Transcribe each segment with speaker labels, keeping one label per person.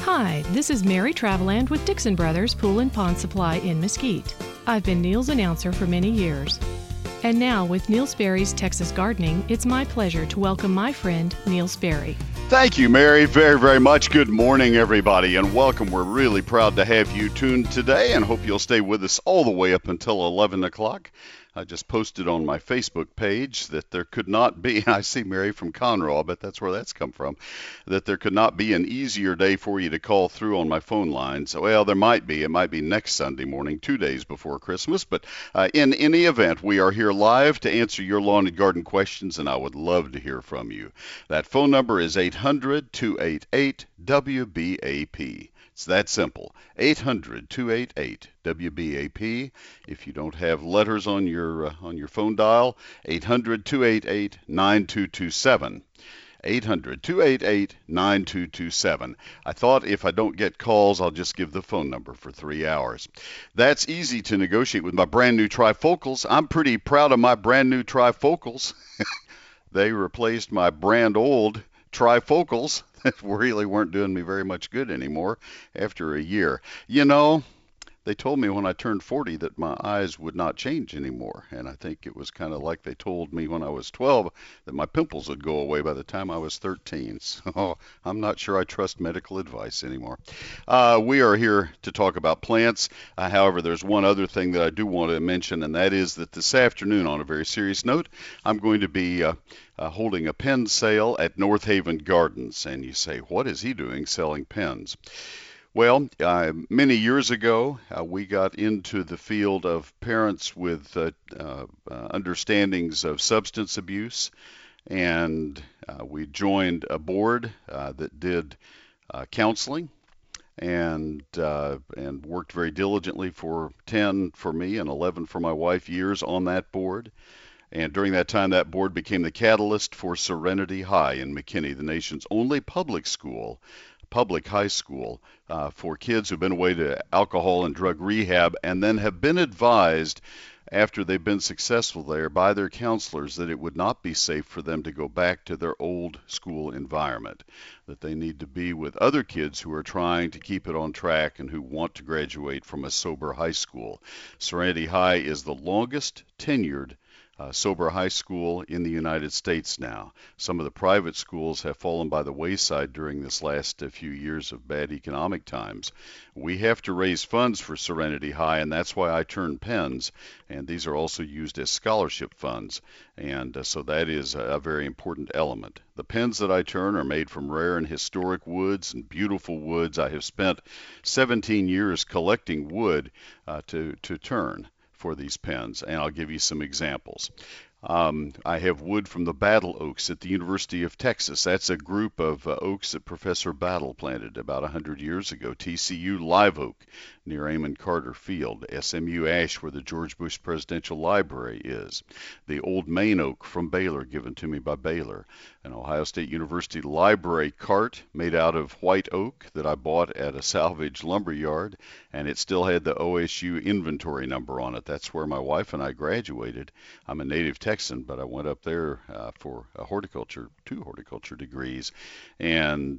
Speaker 1: Hi, this is Mary Traveland with Dixon Brothers Pool and Pond Supply in Mesquite. I've been Neil's announcer for many years. And now, with Neil Sperry's Texas Gardening, it's my pleasure to welcome my friend, Neil Sperry.
Speaker 2: Thank you, Mary, very, very much. Good morning, everybody, and welcome. We're really proud to have you tuned today and hope you'll stay with us all the way up until 11 o'clock. I just posted on my Facebook page that there could not be, I see Mary from Conroe, I bet that's where that's come from, that there could not be an easier day for you to call through on my phone lines. Well, there might be. It might be next Sunday morning, 2 days before Christmas. But in any event, we are here live to answer your lawn and garden questions, and I would love to hear from you. That phone number is 800-288-WBAP. It's that simple, 800-288-WBAP. If you don't have letters on your phone dial, 800-288-9227. 800-288-9227. I thought if I don't get calls, I'll just give the phone number for 3 hours. That's easy to negotiate with my brand new trifocals. I'm pretty proud of my brand new trifocals. They replaced my brand old trifocals that really weren't doing me very much good anymore after a year. You know, they told me when I turned 40 that my eyes would not change anymore, and I think it was kind of like they told me when I was 12 that my pimples would go away by the time I was 13. So I'm not sure I trust medical advice anymore. We are here to talk about plants. However, there's one other thing that I do want to mention, and that is that this afternoon, on a very serious note, I'm going to be holding a pen sale at North Haven Gardens. And you say, what is he doing selling pens? Well, many years ago, we got into the field of parents with understandings of substance abuse, and we joined a board that did counseling and worked very diligently for 10 for me and 11 for my wife years on that board. And during that time, that board became the catalyst for Serenity High in McKinney, the nation's only public high school for kids who've been away to alcohol and drug rehab and then have been advised after they've been successful there by their counselors that it would not be safe for them to go back to their old school environment, that they need to be with other kids who are trying to keep it on track and who want to graduate from a sober high school. Serenity High is the longest tenured sober high school in the United States now. Some of the private schools have fallen by the wayside during this last few years of bad economic times. We have to raise funds for Serenity High, and that's why I turn pens, and these are also used as scholarship funds, and so that is a very important element. The pens that I turn are made from rare and historic woods and beautiful woods. I have spent 17 years collecting wood to turn for these pens, and I'll give you some examples. I have wood from the Battle Oaks at the University of Texas. That's a group of oaks that Professor Battle planted about 100 years ago. TCU live oak near Amon Carter Field. SMU ash where the George Bush Presidential Library is. The old Maine oak from Baylor, given to me by Baylor. An Ohio State University library cart made out of white oak that I bought at a salvage lumber yard, and it still had the OSU inventory number on it. That's where my wife and I graduated. I'm a native Texan, but I went up there for two horticulture degrees, and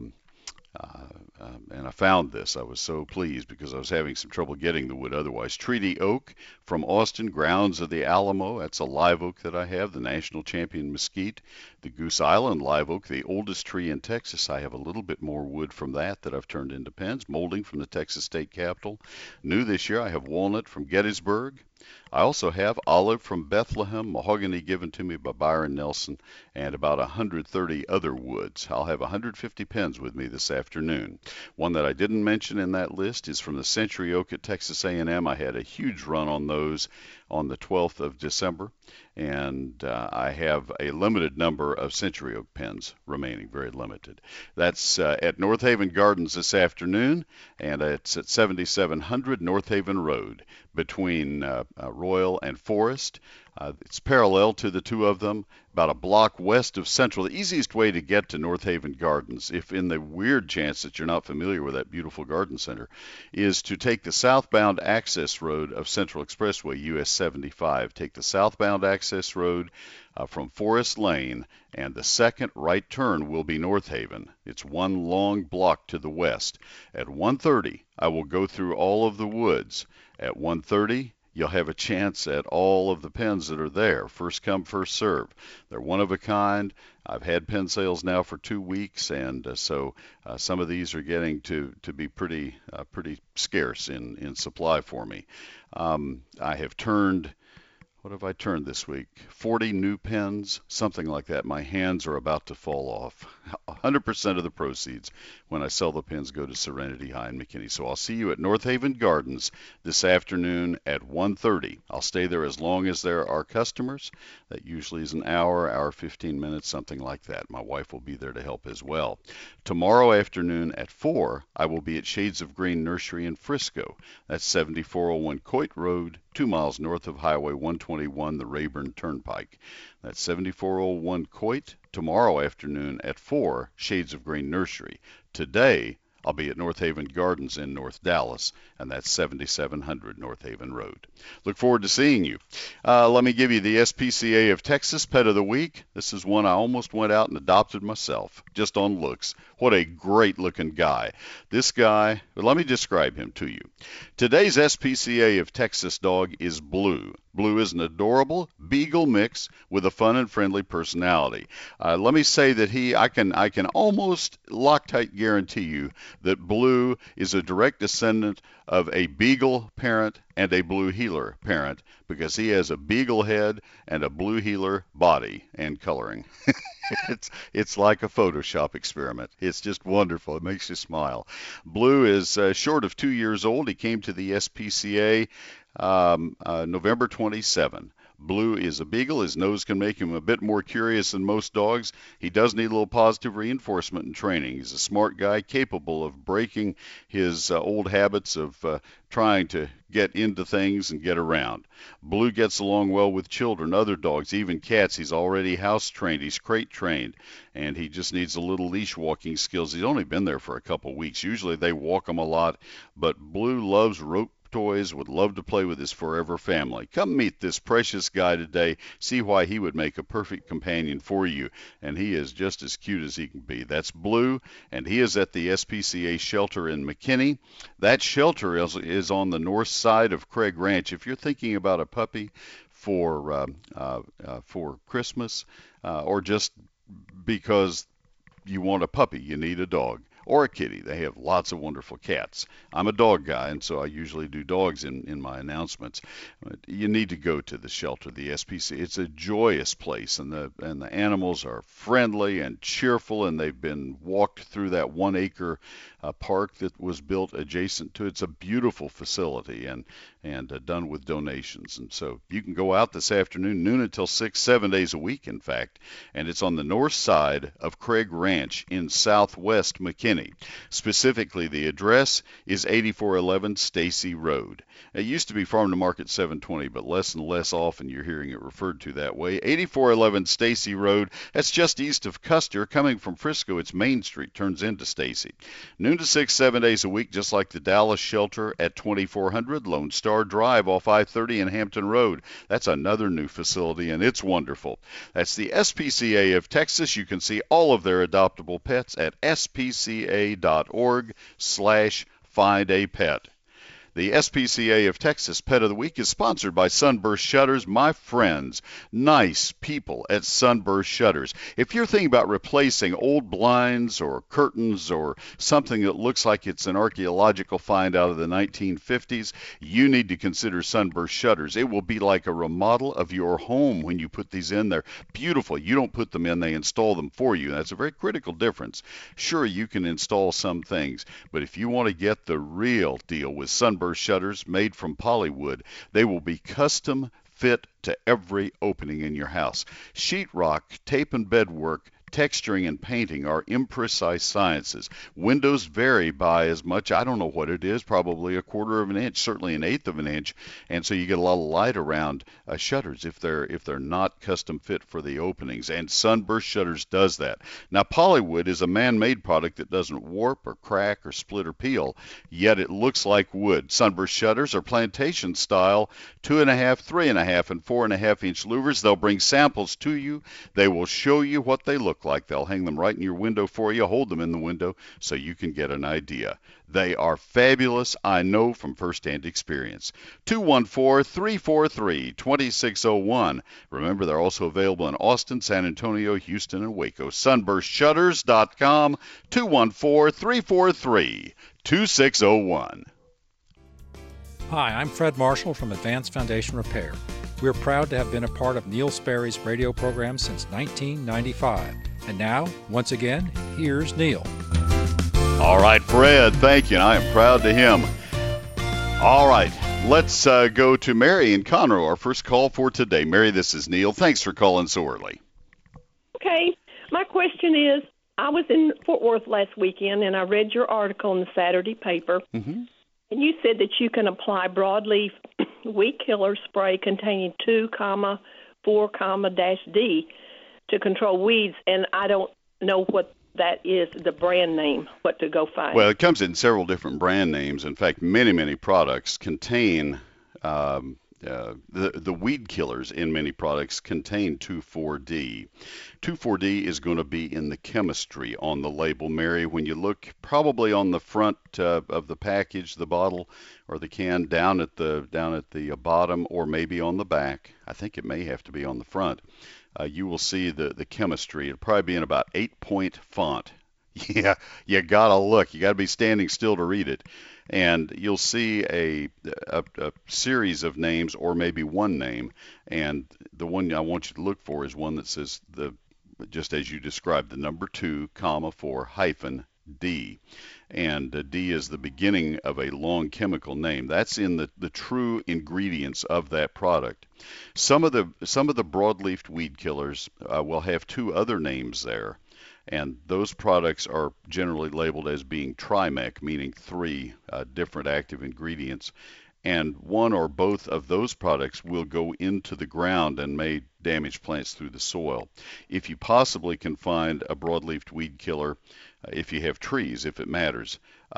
Speaker 2: I found this. I was so pleased because I was having some trouble getting the wood otherwise. Treaty oak from Austin, grounds of the Alamo. That's a live oak that I have, the national champion mesquite. The Goose Island live oak, the oldest tree in Texas. I have a little bit more wood from that I've turned into pens. Molding from the Texas State Capitol. New this year, I have walnut from Gettysburg. I also have olive from Bethlehem, mahogany given to me by Byron Nelson, and about 130 other woods. I'll have 150 pens with me this afternoon. One that I didn't mention in that list is from the Century Oak at Texas A&M. I had a huge run on those on the 12th of December, and I have a limited number of Century Oak pens remaining, very limited. That's at North Haven Gardens this afternoon, and it's at 7700 North Haven Road between Royal and Forest. It's parallel to the two of them, about a block west of Central. The easiest way to get to North Haven Gardens, if in the weird chance that you're not familiar with that beautiful garden center, is to take the southbound access road of Central Expressway, US I-75. Take the southbound access road from Forest Lane, and the second right turn will be North Haven. It's one long block to the west. At 1:30, I will go through all of the woods. At 1:30, you'll have a chance at all of the pens that are there. First come, first serve. They're one of a kind. I've had pen sales now for 2 weeks, and so some of these are getting to be pretty scarce in supply for me. I have turned, what have I turned this week? 40 new pens, something like that. My hands are about to fall off. 100% of the proceeds when I sell the pens go to Serenity High in McKinney. So I'll see you at North Haven Gardens this afternoon at 1:30. I'll stay there as long as there are customers. That usually is an hour 15 minutes, something like that. My wife will be there to help as well. Tomorrow afternoon at 4, I will be at Shades of Green Nursery in Frisco. That's 7401 Coit Road, 2 miles north of Highway 121, the Rayburn Turnpike. That's 7401 Coit. Tomorrow afternoon at 4, Shades of Green Nursery. Today, I'll be at North Haven Gardens in North Dallas, and that's 7700 North Haven Road. Look forward to seeing you. Let me give you the SPCA of Texas Pet of the Week. This is one I almost went out and adopted myself, just on looks. What a great-looking guy. This guy, let me describe him to you. Today's SPCA of Texas dog is Blue. Blue is an adorable beagle mix with a fun and friendly personality. Let me say that I can almost Loctite guarantee you that Blue is a direct descendant of a beagle parent and a blue heeler parent, because he has a beagle head and a blue heeler body and coloring. It's like a Photoshop experiment. It's just wonderful. It makes you smile. Blue is short of 2 years old. He came to the SPCA November 27. Blue is a beagle. His nose can make him a bit more curious than most dogs. He does need a little positive reinforcement and training. He's a smart guy, capable of breaking his old habits of trying to get into things and get around. Blue gets along well with children, other dogs, even cats. He's already house trained. He's crate trained, and he just needs a little leash walking skills. He's only been there for a couple weeks. Usually they walk him a lot, but Blue loves rope toys, would love to play with his forever family. Come meet this precious guy today. See why he would make a perfect companion for you. And he is just as cute as he can be. That's Blue, and he is at the SPCA shelter in McKinney. That shelter is on the north side of Craig Ranch. If you're thinking about a puppy for Christmas, or just because you want a puppy, you need a dog, or a kitty. They have lots of wonderful cats. I'm a dog guy, and so I usually do dogs in my announcements. But you need to go to the shelter, the SPCA. It's a joyous place, and the animals are friendly and cheerful, and they've been walked through that 1 acre park that was built adjacent to it. It's a beautiful facility, and done with donations. And so you can go out this afternoon, noon until 6, 7 days a week, in fact. And it's on the north side of Craig Ranch in southwest McKinney. Specifically, the address is 8411 Stacy Road. It used to be Farm to Market 720, but less and less often you're hearing it referred to that way. 8411 Stacy Road, that's just east of Custer. Coming from Frisco, it's Main Street, turns into Stacy. Noon to 6, 7 days a week, just like the Dallas shelter at 2400 Lone Star Drive off I-30 and Hampton Road. That's another new facility, and it's wonderful. That's the SPCA of Texas. You can see all of their adoptable pets at spca.org/findapet. The SPCA of Texas Pet of the Week is sponsored by Sunburst Shutters, my friends, nice people at Sunburst Shutters. If you're thinking about replacing old blinds or curtains or something that looks like it's an archaeological find out of the 1950s, you need to consider Sunburst Shutters. It will be like a remodel of your home when you put these in there. Beautiful. You don't put them in, they install them for you. That's a very critical difference. Sure, you can install some things, but if you want to get the real deal with Sunburst Shutters made from polywood, they will be custom fit to every opening in your house. Sheetrock, tape and bed work, texturing and painting are imprecise sciences. Windows vary by as much, I don't know what it is, probably a quarter of an inch, certainly an eighth of an inch, and so you get a lot of light around shutters if they're not custom fit for the openings. And Sunburst Shutters does that. Now, Polywood is a man-made product that doesn't warp or crack or split or peel, yet it looks like wood. Sunburst Shutters are plantation style 2.5, 3.5, and 4.5 inch louvers. They'll bring samples to you. They will show you what they look like. They'll hang them right in your window for you, hold them in the window so you can get an idea. They are fabulous, I know from firsthand experience. 214-343-2601. Remember, they're also available in Austin, San Antonio, Houston, and Waco. SunburstShutters.com, 214-343-2601.
Speaker 3: Hi, I'm Fred Marshall from Advanced Foundation Repair. We're proud to have been a part of Neil Sperry's radio program since 1995. And now, once again, here's Neil.
Speaker 2: All right, Fred, thank you. And I am proud to him. All right, let's go to Mary in Conroe, our first call for today. Mary, this is Neil. Thanks for calling so early.
Speaker 4: Okay, my question is, I was in Fort Worth last weekend, and I read your article in the Saturday paper, and you said that you can apply broadleaf weed killer spray containing 2,4,-D to control weeds, and I don't know what that is, the brand name, what to go find.
Speaker 2: Well, it comes in several different brand names. In fact, many products contain the weed killers in many products contain 2,4-D. 2,4-D is going to be in the chemistry on the label, Mary. When you look probably on the front of the package, the bottle or the can, down at the bottom, or maybe on the back. I think it may have to be on the front. You will see the chemistry. It'll probably be in about 8-point font. Yeah, you gotta look. You gotta be standing still to read it. And you'll see a series of names, or maybe one name. And the one I want you to look for is one that says, just as you described, the number 2, 4, hyphen D. And D is the beginning of a long chemical name. That's in the true ingredients of that product. Some of the broadleaf weed killers will have 2 other names there, and those products are generally labeled as being Trimec, meaning 3 different active ingredients. And one or both of those products will go into the ground and may damage plants through the soil. If you possibly can find a broadleaf weed killer, if you have trees, if it matters,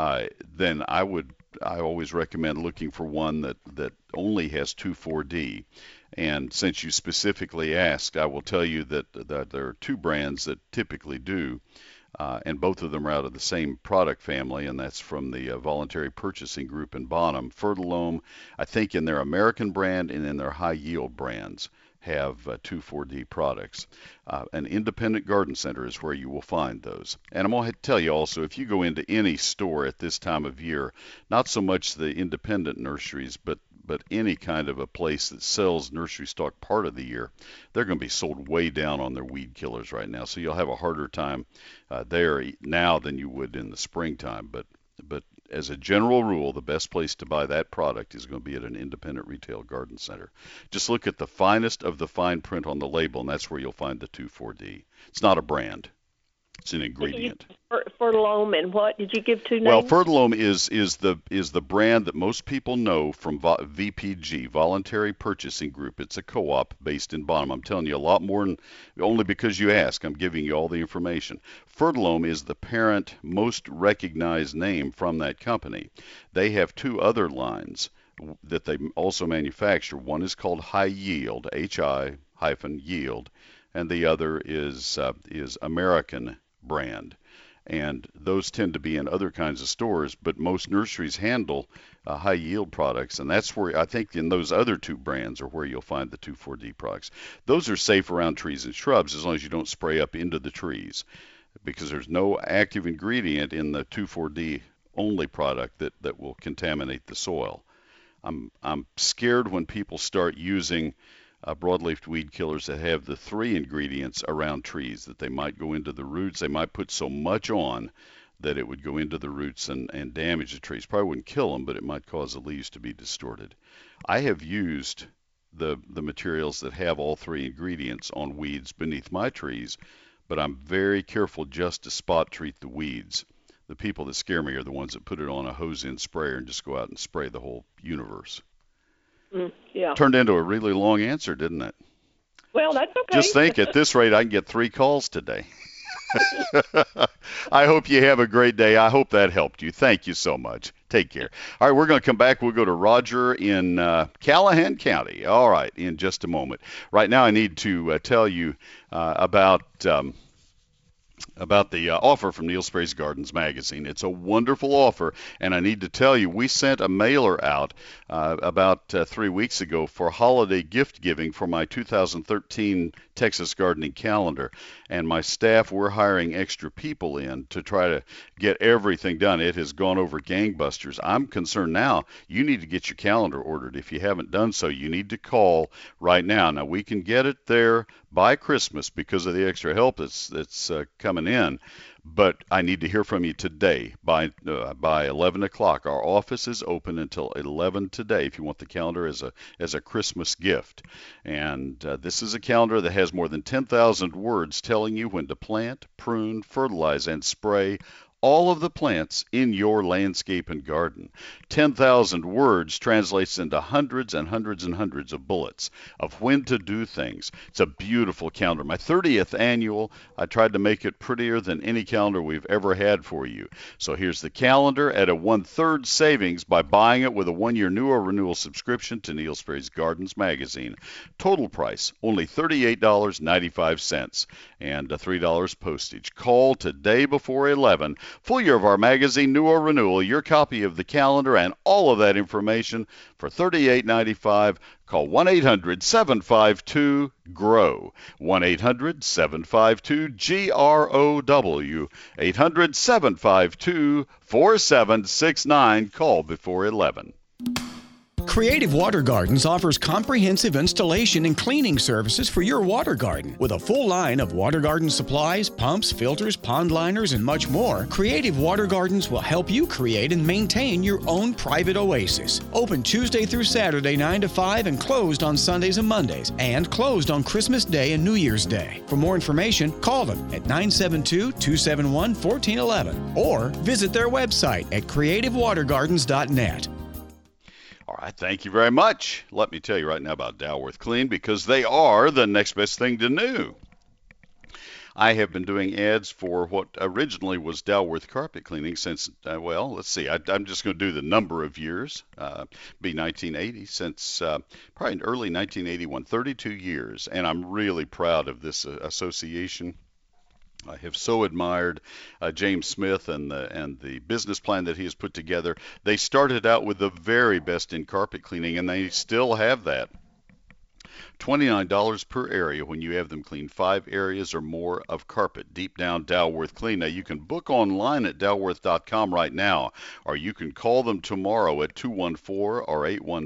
Speaker 2: then I always recommend looking for one that only has 2,4-D. And since you specifically asked, I will tell you that there are 2 brands that typically do. And both of them are out of the same product family, and that's from the Voluntary Purchasing Group in Bonham. Fertilome, I think in their American brand and in their high yield brands, have 2,4-D products. An independent garden center is where you will find those. And I'm going to tell you also, if you go into any store at this time of year, not so much the independent nurseries, but any kind of a place that sells nursery stock part of the year, they're going to be sold way down on their weed killers right now. So you'll have a harder time there now than you would in the springtime. But as a general rule, the best place to buy that product is going to be at an independent retail garden center. Just look at the finest of the fine print on the label, and that's where you'll find the 2,4-D. It's not a brand. It's an ingredient.
Speaker 4: Fertilome and what? Did you give 2 names?
Speaker 2: Well, Fertilome is the brand that most people know from VPG, Voluntary Purchasing Group. It's a co-op based in Bonham. I'm telling you a lot more than only because you ask. I'm giving you all the information. Fertilome is the parent, most recognized name from that company. They have 2 other lines that they also manufacture. One is called High Yield, HI-yield, and the other is American brand. And those tend to be in other kinds of stores, but most nurseries handle high yield products, and that's where I think in those other 2 brands are where you'll find the 2,4-D products. Those are safe around trees and shrubs as long as you don't spray up into the trees, because there's no active ingredient in the 2,4-D only product that will contaminate the soil. I'm scared when people start using broadleaf weed killers that have the 3 ingredients around trees, that they might go into the roots. They might put so much on that it would go into the roots and damage the trees. Probably wouldn't kill them, but it might cause the leaves to be distorted. I have used the materials that have all 3 ingredients on weeds beneath my trees, but I'm very careful just to spot treat the weeds. The people that scare me are the ones that put it on a hose-end sprayer and just go out and spray the whole universe.
Speaker 4: Yeah.
Speaker 2: Turned into a really long answer, didn't it?
Speaker 4: Well, that's okay.
Speaker 2: Just think, at this rate, I can get 3 calls today. I hope you have a great day. I hope that helped you. Thank you so much. Take care. All right, we're going to come back. We'll go to Roger in Callahan County. All right, in just a moment. Right now, I need to tell you about the offer from Neil Sperry's Gardens magazine. It's a wonderful offer, and I need to tell you, we sent a mailer out about 3 weeks ago for holiday gift giving for my 2013 Texas Gardening Calendar, and my staff, we're hiring extra people in to try to get everything done. It has gone over gangbusters. I'm concerned now you need to get your calendar ordered. If you haven't done so, you need to call right now. Now, we can get it there by Christmas because of the extra help that's coming in, but I need to hear from you today by 11 o'clock. Our office is open until 11 today if you want the calendar as a Christmas gift. And this is a calendar that has more than 10,000 words telling you when to plant, prune, fertilize, and spray all of the plants in your landscape and garden. 10,000 words translates into hundreds and hundreds and hundreds of bullets of when to do things. It's a beautiful calendar. My 30th annual, I tried to make it prettier than any calendar we've ever had for you. So here's the calendar at a 1/3 savings by buying it with a 1-year new or renewal subscription to Neil Sperry's Gardens magazine. Total price, only $38.95 and $3 postage. Call today before 11. Full year of our magazine, new or renewal, your copy of the calendar and all of that information for $38.95. Call 1-800-752-GROW, 1-800-752-GROW, 800-752-4769. Call before 11.
Speaker 5: Creative Water Gardens offers comprehensive installation and cleaning services for your water garden. With a full line of water garden supplies, pumps, filters, pond liners, and much more, Creative Water Gardens will help you create and maintain your own private oasis. Open Tuesday through Saturday 9 to 5 and closed on Sundays and Mondays, and closed on Christmas Day and New Year's Day. For more information, call them at 972-271-1411 or visit their website at creativewatergardens.net.
Speaker 2: All right, thank you very much. Let me tell you right now about Dalworth Clean because they are the next best thing to new. I have been doing ads for what originally was Dalworth Carpet Cleaning since, let's see, I'm just going to do the number of years, be 1980, since probably early 1981, 32 years, and I'm really proud of this association. I have so admired James Smith and the business plan that he has put together. They started out with the very best in carpet cleaning, and they still have that. $29 per area when you have them clean 5 areas or more of carpet. Deep down Dalworth Clean. Now, you can book online at dalworth.com right now, or you can call them tomorrow at 214 or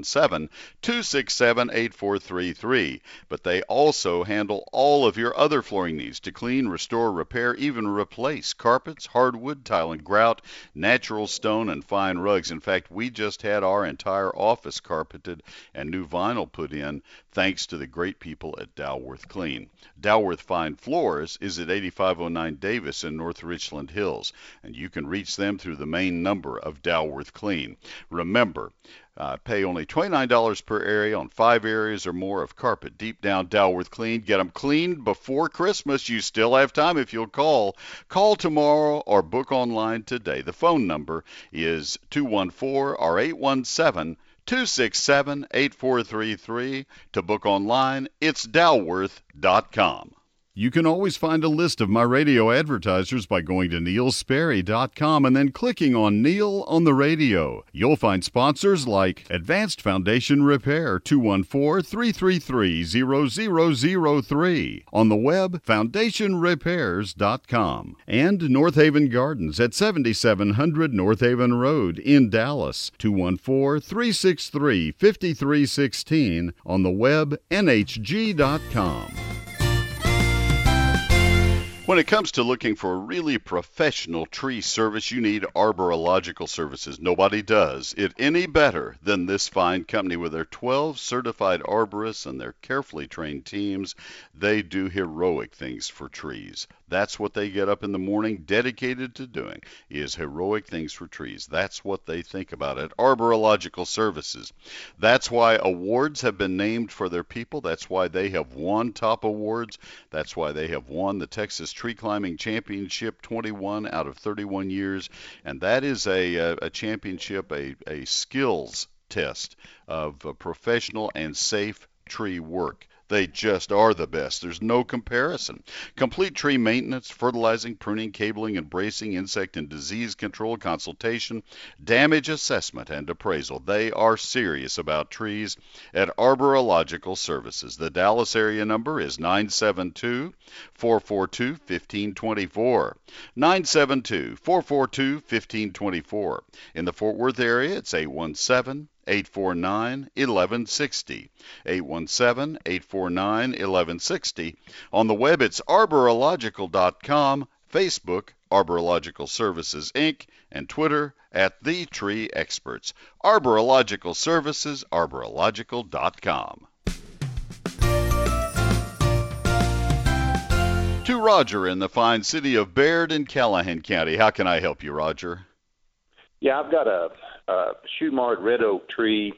Speaker 2: 817-267-8433. But they also handle all of your other flooring needs to clean, restore, repair, even replace carpets, hardwood, tile and grout, natural stone, and fine rugs. In fact, we just had our entire office carpeted and new vinyl put in thanks to the great people at Dalworth Clean. Dalworth Fine Floors is at 8509 Davis in North Richland Hills, and you can reach them through the main number of Dalworth Clean. Remember, pay only $29 per area on 5 areas or more of carpet. Deep down Dalworth Clean. Get them cleaned before Christmas. You still have time if you'll call. Call tomorrow or book online today. The phone number is 214 or 817-267-8433. To book online, it's dalworth.com. You can always find a list of my radio advertisers by going to neilsperry.com and then clicking on Neil on the Radio. You'll find sponsors like Advanced Foundation Repair, 214-333-0003. On the web, foundationrepairs.com. And North Haven Gardens at 7700 North Haven Road in Dallas, 214-363-5316. On the web, nhg.com. When it comes to looking for a really professional tree service, you need Arborological Services. Nobody does it any better than this fine company with their 12 certified arborists and their carefully trained teams. They do heroic things for trees. That's what they get up in the morning dedicated to doing, is heroic things for trees. That's what they think about at Arborological Services. That's why awards have been named for their people. That's why they have won top awards. That's why they have won the Texas Tree Climbing Championship 21 out of 31 years. And that is a championship, a skills test of professional and safe tree work. They just are the best. There's no comparison. Complete tree maintenance, fertilizing, pruning, cabling, and bracing, insect and disease control, consultation, damage assessment, and appraisal. They are serious about trees at Arborological Services. The Dallas area number is 972-442-1524. 972-442-1524. In the Fort Worth area, it's 817-849-1160. 817-849-1160. On the web, it's arborological.com, Facebook, Arborological Services, Inc., and Twitter at The Tree Experts. Arborological Services, arborological.com. To Roger in the fine city of Baird in Callahan County. How can I help you, Roger?
Speaker 6: Yeah, I've got a shoe-marred red oak tree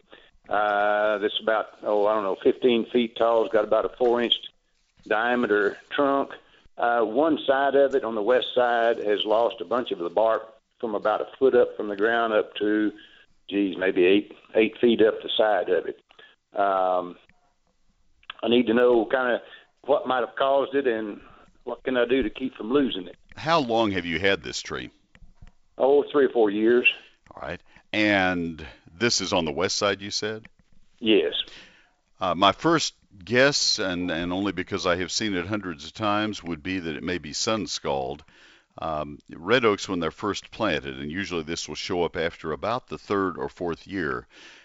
Speaker 6: that's about, 15 feet tall. It's got about a 4-inch diameter trunk. One side of it on the west side has lost a bunch of the bark from about a foot up from the ground up to, maybe 8 feet up the side of it. I need to know kind of what might have caused it and what can I do to keep from losing it.
Speaker 2: How long have you had this tree?
Speaker 6: 3 or 4 years.
Speaker 2: All right. And this is on the west side, you said?
Speaker 6: Yes.
Speaker 2: My first guess, and only because I have seen it hundreds of times, would be that it may be sun scald. Red oaks, when they're first planted, and usually this will show up after about the 3rd or 4th year,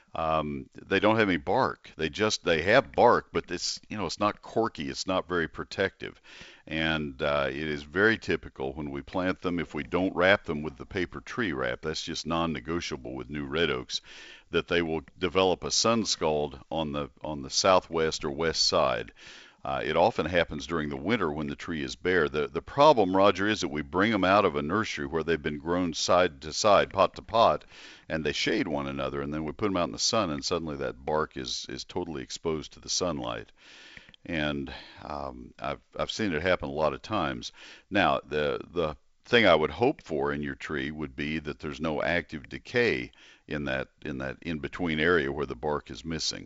Speaker 2: they don't have any bark. They have bark, but it's not corky. It's not very protective. And it is very typical when we plant them, if we don't wrap them with the paper tree wrap, that's just non-negotiable with new red oaks, that they will develop a sun scald on the southwest or west side. It often happens during the winter when the tree is bare. The problem, Roger, is that we bring them out of a nursery where they've been grown side to side, pot to pot, and they shade one another, and then we put them out in the sun, and suddenly that bark is totally exposed to the sunlight. And I've seen it happen a lot of times. Now, the thing I would hope for in your tree would be that there's no active decay in that in-between area where the bark is missing.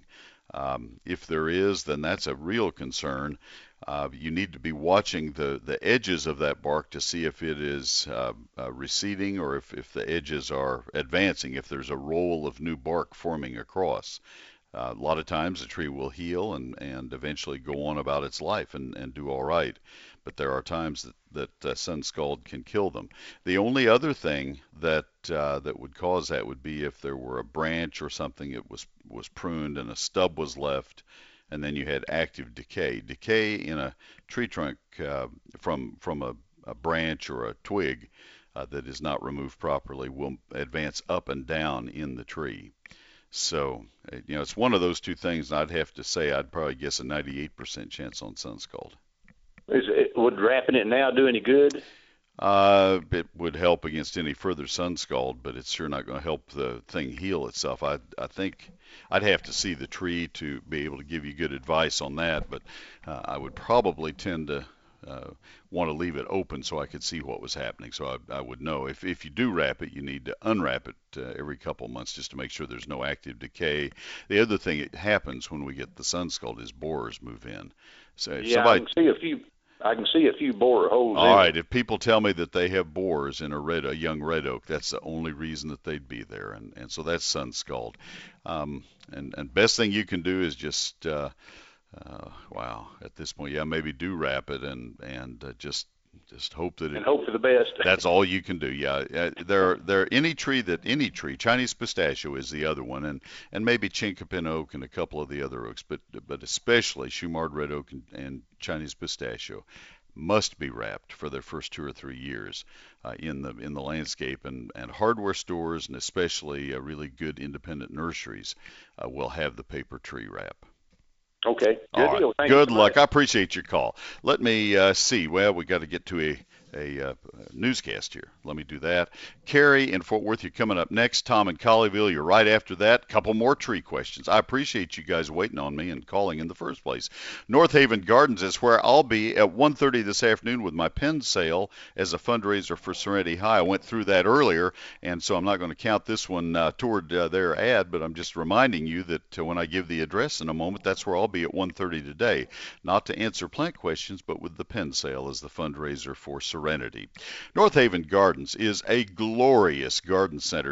Speaker 2: If there is, then that's a real concern. You need to be watching the edges of that bark to see if it is receding or if the edges are advancing, if there's a roll of new bark forming across. A lot of times the tree will heal and eventually go on about its life and do all right. But there are times that sun scald can kill them. The only other thing that would cause that would be if there were a branch or something that was pruned and a stub was left, and then you had active decay. Decay in a tree trunk from a branch or a twig that is not removed properly will advance up and down in the tree. So, it's one of those two things, and I'd have to say I'd probably guess a 98% chance on sun scald.
Speaker 6: Would wrapping it now do any good?
Speaker 2: It would help against any further sun scald, but it's sure not going to help the thing heal itself. I think I'd have to see the tree to be able to give you good advice on that, but I would probably tend to want to leave it open so I could see what was happening, so I would know. If you do wrap it, you need to unwrap it every couple months just to make sure there's no active decay. The other thing that happens when we get the sun scald is borers move in. So if somebody,
Speaker 6: I can see a few borer holes.
Speaker 2: All right, if people tell me that they have borers in a young red oak, that's the only reason that they'd be there, and so that's sun scald. And best thing you can do is just at this point, maybe do wrap it and just hope that
Speaker 6: hope for the best.
Speaker 2: That's all you can do. There any tree, Chinese pistachio is the other one, and maybe chinkapin oak and a couple of the other oaks, but especially shoe-marred red oak and Chinese pistachio must be wrapped for their first 2 or 3 years in the landscape, and hardware stores and especially really good independent nurseries will have the paper tree wrap.
Speaker 6: Okay.
Speaker 2: Good
Speaker 6: deal. Thank
Speaker 2: Good
Speaker 6: you so
Speaker 2: luck.
Speaker 6: much.
Speaker 2: I appreciate your call. Let me see. Well, we got to get to a newscast here. Let me do that. Carrie in Fort Worth, you're coming up next. Tom in Colleyville, you're right after that. Couple more tree questions. I appreciate you guys waiting on me and calling in the first place. North Haven Gardens is where I'll be at 1:30 this afternoon with my pen sale as a fundraiser for Serenity High. I went through that earlier, and so I'm not going to count this one toward their ad, but I'm just reminding you that when I give the address in a moment, that's where I'll be at 1:30 today. Not to answer plant questions, but with the pen sale as the fundraiser for Serenity. North Haven Gardens is a glorious garden center,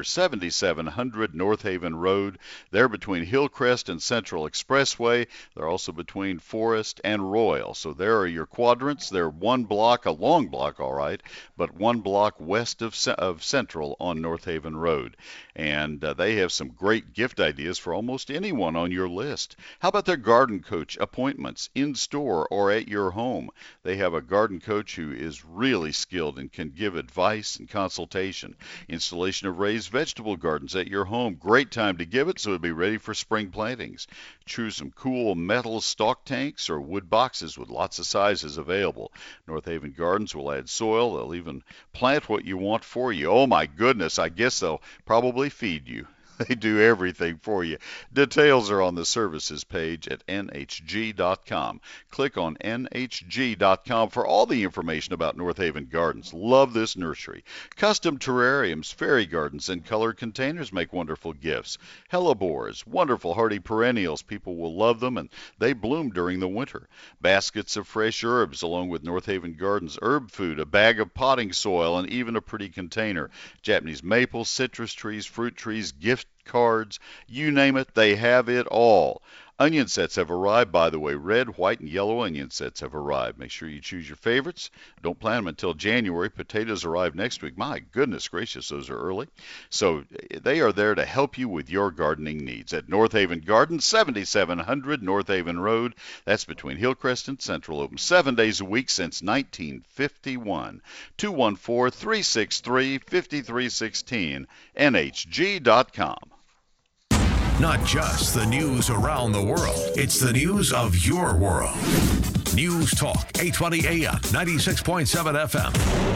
Speaker 2: 7700 North Haven Road. They're between Hillcrest and Central Expressway. They're also between Forest and Royal. So there are your quadrants. They're one block, a long block, all right, but one block west of Central on North Haven Road. And they have some great gift ideas for almost anyone on your list. How about their garden coach appointments in store or at your home? They have a garden coach who is really skilled and can give advice and consultation. Installation of raised vegetable gardens at your home. Great time to give it so it'll be ready for spring plantings. Choose some cool metal stock tanks or wood boxes with lots of sizes available. North Haven Gardens will add soil. They'll even plant what you want for you. Oh my goodness, I guess they'll probably feed you. They do everything for you. Details are on the services page at nhg.com. Click on nhg.com for all the information about North Haven Gardens. Love this nursery. Custom terrariums, fairy gardens, and colored containers make wonderful gifts. Hellebores, wonderful hardy perennials. People will love them, and they bloom during the winter. Baskets of fresh herbs, along with North Haven Gardens herb food, a bag of potting soil, and even a pretty container. Japanese maples, citrus trees, fruit trees, gift cards, you name it, they have it all. Onion sets have arrived, by the way. Red, white, and yellow onion sets have arrived. Make sure you choose your favorites. Don't plant them until January. Potatoes arrive next week. My goodness gracious, those are early. So they are there to help you with your gardening needs at North Haven Gardens, 7700 North Haven Road. That's between Hillcrest and Central. Open 7 days a week since 1951. 214-363-5316. NHG.com.
Speaker 7: Not just the news around the world, it's the news of your world. News Talk, 820 AM, 96.7 FM,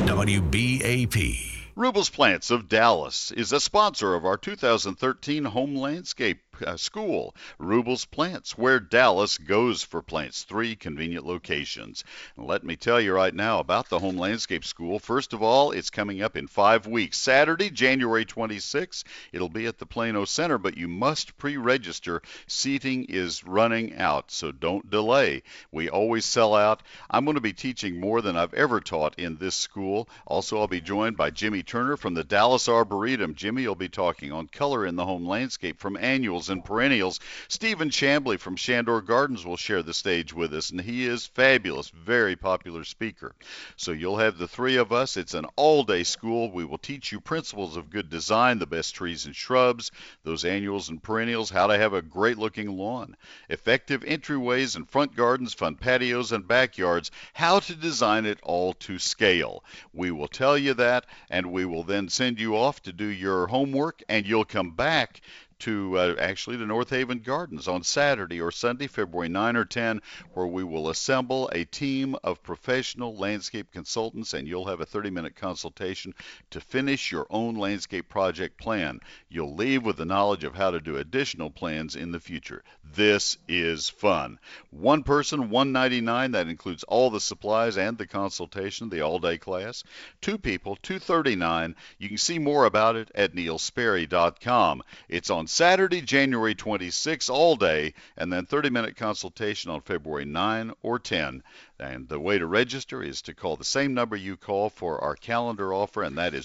Speaker 7: WBAP.
Speaker 2: Rubel's Plants of Dallas is a sponsor of our 2013 Home Landscape School. Rubel's Plants, where Dallas goes for plants. 3 convenient locations. And let me tell you right now about the Home Landscape School. First of all, it's coming up in 5 weeks. Saturday, January 26th. It'll be at the Plano Center, but you must pre-register. Seating is running out, so don't delay. We always sell out. I'm going to be teaching more than I've ever taught in this school. Also, I'll be joined by Jimmy Turner from the Dallas Arboretum. Jimmy will be talking on color in the home landscape from annuals and perennials. Stephen Chambly from Shandor Gardens will share the stage with us, and he is fabulous, very popular speaker. So you'll have the 3 of us. It's an all-day school. We will teach you principles of good design, the best trees and shrubs, those annuals and perennials, how to have a great-looking lawn, effective entryways and front gardens, fun patios and backyards, how to design it all to scale. We will tell you that, and we will then send you off to do your homework, and you'll come back to actually to North Haven Gardens on Saturday or Sunday, February 9 or 10, where we will assemble a team of professional landscape consultants, and you'll have a 30-minute consultation to finish your own landscape project plan. You'll leave with the knowledge of how to do additional plans in the future. This is fun. 1 person, $199. That includes all the supplies and the consultation, the all-day class. 2 people, $239. You can see more about it at neilsperry.com. It's on Saturday, January 26th, all day, and then 30-minute consultation on February 9 or 10. And the way to register is to call the same number you call for our calendar offer, and that is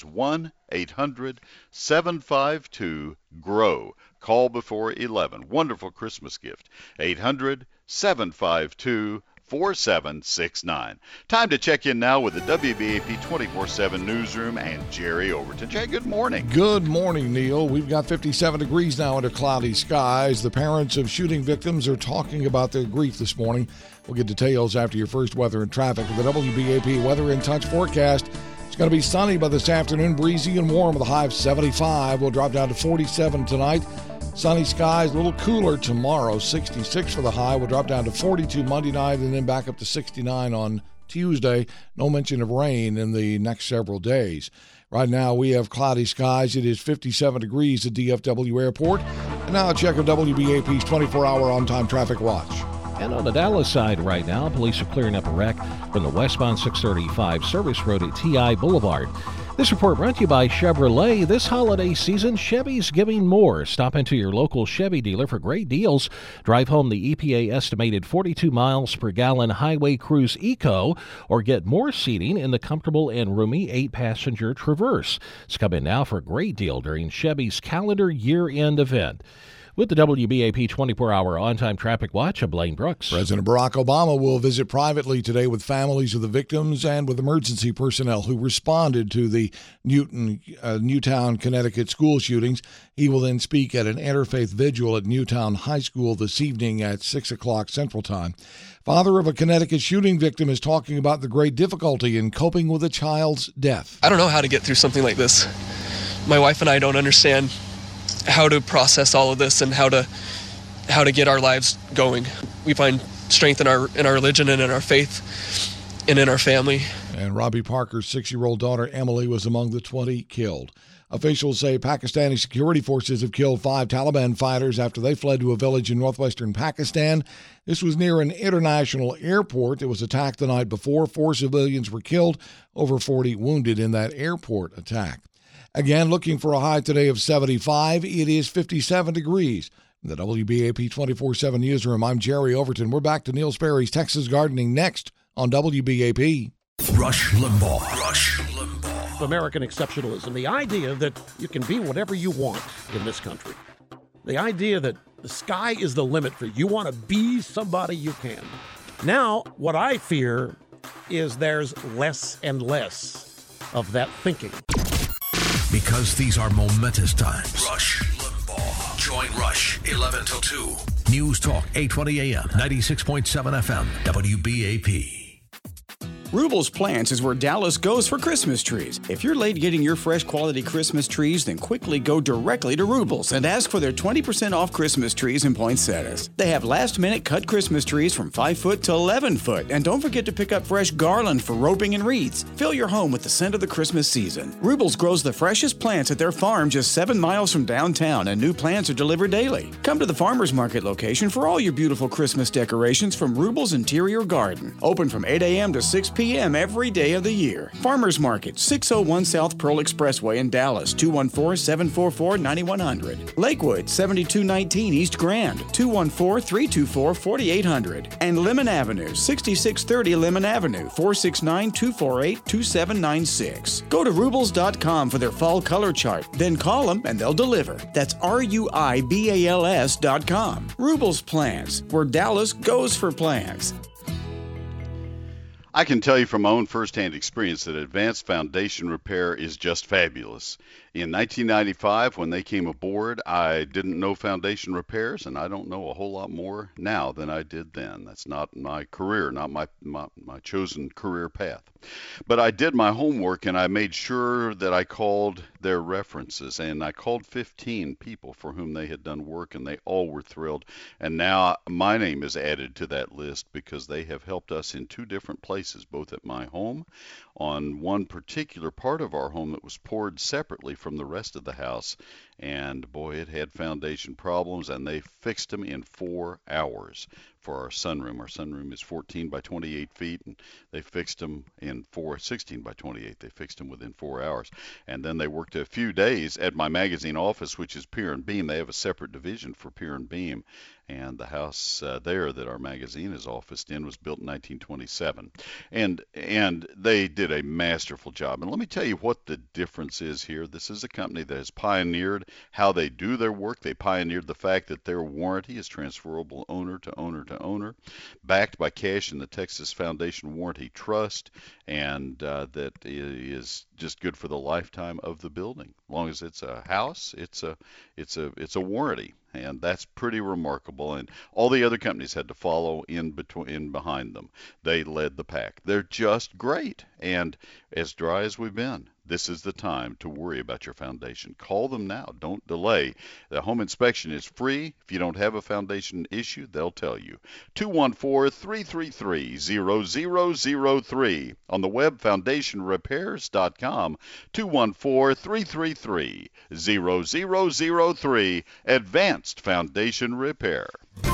Speaker 2: 1-800-752-GROW. Call before 11. Wonderful Christmas gift. 800-752-4769. Time to check in now with the WBAP 24/7 newsroom and Jerry Overton. Jay, good morning.
Speaker 8: Good morning, Neil. We've got 57 degrees now under cloudy skies. The parents of shooting victims are talking about their grief this morning. We'll get details after your first weather and traffic. The WBAP Weather in Touch forecast. It's going to be sunny by this afternoon, breezy and warm with a high of 75. We'll drop down to 47 tonight. Sunny skies, a little cooler tomorrow. 66 for the high. We'll drop down to 42 Monday night and then back up to 69 on Tuesday. No mention of rain in the next several days. Right now we have cloudy skies. It is 57 degrees at DFW Airport. And now a check of WBAP's 24-hour on-time traffic watch.
Speaker 9: And on the Dallas side right now, police are clearing up a wreck from the westbound 635 service road at TI Boulevard. This report brought to you by Chevrolet. This holiday season, Chevy's giving more. Stop into your local Chevy dealer for great deals. Drive home the EPA estimated 42 miles per gallon Highway Cruise Eco, or get more seating in the comfortable and roomy 8-passenger Traverse. So come in now for a great deal during Chevy's calendar year-end event. With the WBAP 24-hour on-time traffic watch, I'm Blaine Brooks.
Speaker 8: President Barack Obama will visit privately today with families of the victims and with emergency personnel who responded to the Newtown, Connecticut school shootings. He will then speak at an interfaith vigil at Newtown High School this evening at 6 o'clock Central Time. Father of a Connecticut shooting victim is talking about the great difficulty in coping with a child's death.
Speaker 10: I don't know how to get through something like this. My wife and I don't understand how to process all of this and how to get our lives going. We find strength in our religion and in our faith and in our family. And
Speaker 8: Robbie Parker's 6-year-old daughter Emily was among the 20 killed. Officials say Pakistani security forces have killed 5 Taliban fighters after they fled to a village in northwestern Pakistan. This was near an international airport. It was attacked the night before. 4 civilians were killed, over 40 wounded in that airport attack. Again, looking for a high today of 75. It is 57 degrees. In the WBAP 24/7 newsroom, I'm Jerry Overton. We're back to Neil Sperry's Texas Gardening next on WBAP.
Speaker 7: Rush Limbaugh. Rush Limbaugh.
Speaker 11: American exceptionalism, the idea that you can be whatever you want in this country. The idea that the sky is the limit for you. You want to be somebody, you can. Now, what I fear is there's less and less of that thinking.
Speaker 7: Because these are momentous times. Rush Limbaugh. Join Rush 11 till 2. News Talk 820 AM, 96.7 FM, WBAP.
Speaker 5: Rubel's Plants is where Dallas goes for Christmas trees. If you're late getting your fresh quality Christmas trees, then quickly go directly to Rubel's and ask for their 20% off Christmas trees in poinsettias. They have last-minute cut Christmas trees from 5 foot to 11 foot. And don't forget to pick up fresh garland for roping and wreaths. Fill your home with the scent of the Christmas season. Rubel's grows the freshest plants at their farm just 7 miles from downtown, and new plants are delivered daily. Come to the Farmers Market location for all your beautiful Christmas decorations from Rubel's Interior Garden. Open from 8 a.m. to 6 p.m. every day of the year. Farmers Market, 601 South Pearl Expressway in Dallas, 214-744-9100. Lakewood, 7219 East Grand, 214-324-4800. And Lemon Avenue, 6630 Lemon Avenue, 469-248-2796. Go to Rubels.com for their fall color chart. Then call them and they'll deliver. That's RUIBALS.com. Rubels Plants, where Dallas goes for plants.
Speaker 2: I can tell you from my own firsthand experience that Advanced Foundation Repair is just fabulous. In 1995, when they came aboard, I didn't know foundation repairs, and I don't know a whole lot more now than I did then. That's not my career, not my chosen career path. But I did my homework, and I made sure that I called their references, and I called 15 people for whom they had done work, and they all were thrilled. And now my name is added to that list because they have helped us in 2 different places, both at my home, on one particular part of our home that was poured separately from the rest of the house, and boy, it had foundation problems, and they fixed them in 4 hours for our sunroom. Our sunroom is 14 by 28 feet, and they fixed them in 16 by 28. They fixed them within 4 hours. And then they worked a few days at my magazine office, which is Pier and Beam. They have a separate division for Pier and Beam. And the house there that our magazine is officed in was built in 1927. And they did a masterful job. And let me tell you what the difference is here. This is a company that has pioneered how they do their work. They pioneered the fact that their warranty is transferable owner to owner to owner, backed by cash in the Texas Foundation Warranty Trust, and that is just good for the lifetime of the building. As long as it's a house, it's a warranty. And that's pretty remarkable. And all the other companies had to follow in behind them. They led the pack. They're just great. And as dry as we've been, this is the time to worry about your foundation. Call them now. Don't delay. The home inspection is free. If you don't have a foundation issue, they'll tell you. 214-333-0003. On the web, foundationrepairs.com. 214-333-0003. Advanced Foundation Repair.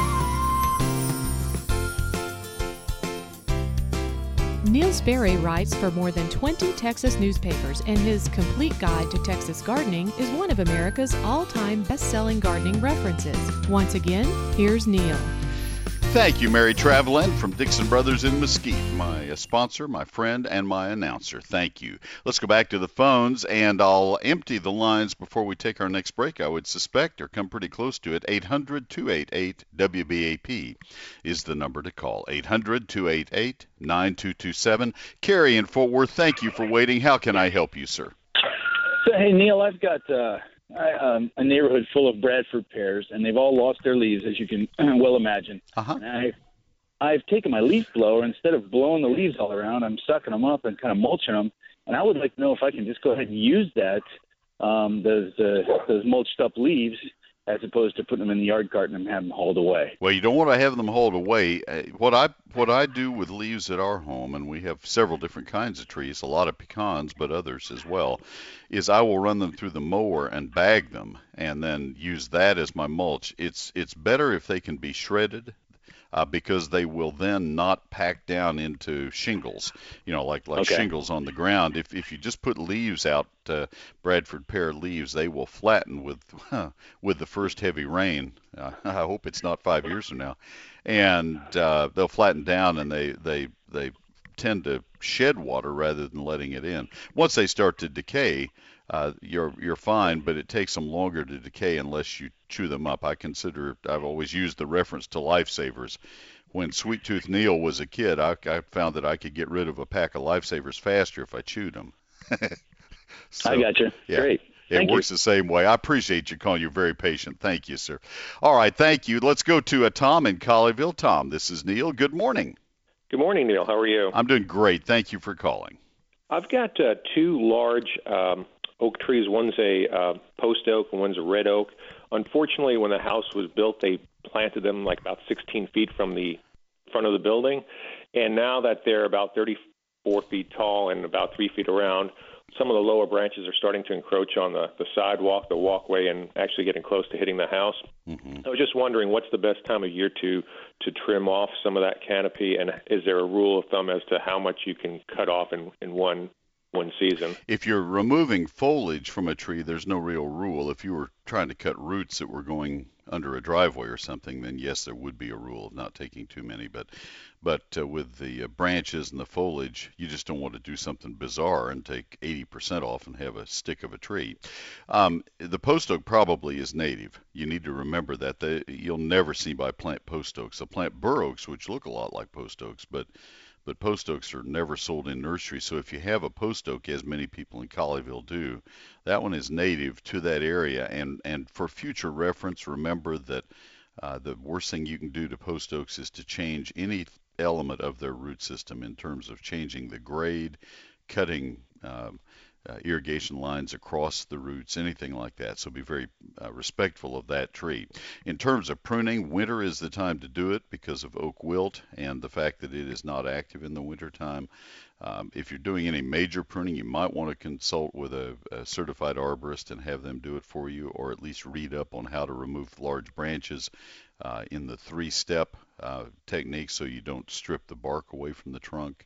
Speaker 1: Neil Sperry writes for more than 20 Texas newspapers, and his Complete Guide to Texas Gardening is one of America's all-time best-selling gardening references. Once again, here's Neil.
Speaker 2: Thank you, Mary Traveland from Dixon Brothers in Mesquite, my sponsor, my friend, and my announcer. Thank you. Let's go back to the phones, and I'll empty the lines before we take our next break, I would suspect, or come pretty close to it. 800-288-WBAP is the number to call. 800-288-9227. Carrie in Fort Worth, thank you for waiting. How can I help you, sir?
Speaker 12: So, hey, Neil, I've got a neighborhood full of Bradford pears, and they've all lost their leaves, as you can well imagine. And I've taken my leaf blower. Instead of blowing the leaves all around, I'm sucking them up and kind of mulching them. And I would like to know if I can just go ahead and use that, those mulched up leaves, as opposed to putting them in the yard cart and have them hauled away.
Speaker 2: Well, you don't want to have them hauled away. What I do with leaves at our home, and we have several different kinds of trees, a lot of pecans, but others as well, is I will run them through the mower and bag them, and then use that as my mulch. It's better if they can be shredded, because they will then not pack down into shingles, like shingles on the ground. If you just put leaves out, Bradford pear leaves, they will flatten with the first heavy rain. I hope it's not 5 years from now, and they'll flatten down, and they tend to shed water rather than letting it in. Once they start to decay, you're fine, but it takes them longer to decay unless you chew them up. I've always used the reference to Lifesavers. When Sweet Tooth Neil was a kid, I found that I could get rid of a pack of Lifesavers faster if I chewed them.
Speaker 12: I got you.
Speaker 2: Yeah.
Speaker 12: Great.
Speaker 2: It works the same way. I appreciate you calling. You're very patient. Thank you, sir. All right, thank you. Let's go to Tom in Colleyville. Tom, this is Neil. Good morning.
Speaker 13: Good morning, Neil. How are you?
Speaker 2: I'm doing great. Thank you for calling.
Speaker 13: I've got two large oak trees. One's a post oak and one's a red oak. Unfortunately, when the house was built, they planted them like about 16 feet from the front of the building. And now that they're about 34 feet tall and about 3 feet around, some of the lower branches are starting to encroach on the sidewalk, the walkway, and actually getting close to hitting the house. Mm-hmm. I was just wondering, what's the best time of year to trim off some of that canopy, and is there a rule of thumb as to how much you can cut off in one season?
Speaker 2: If you're removing foliage from a tree, there's no real rule. If you were trying to cut roots that were going under a driveway or something, then yes, there would be a rule of not taking too many. But with the branches and the foliage, you just don't want to do something bizarre and take 80% off and have a stick of a tree. The post oak probably is native. You need to remember that. You'll never see by plant post oaks. They'll plant bur oaks, which look a lot like post oaks, but post oaks are never sold in nurseries. So if you have a post oak, as many people in Colleyville do, that one is native to that area. And for future reference, remember that the worst thing you can do to post oaks is to change any element of their root system in terms of changing the grade, cutting irrigation lines across the roots, anything like that. So be very respectful of that tree. In terms of pruning, winter is the time to do it because of oak wilt and the fact that it is not active in the winter time. If you're doing any major pruning, you might want to consult with a certified arborist and have them do it for you, or at least read up on how to remove large branches in the 3-step technique so you don't strip the bark away from the trunk.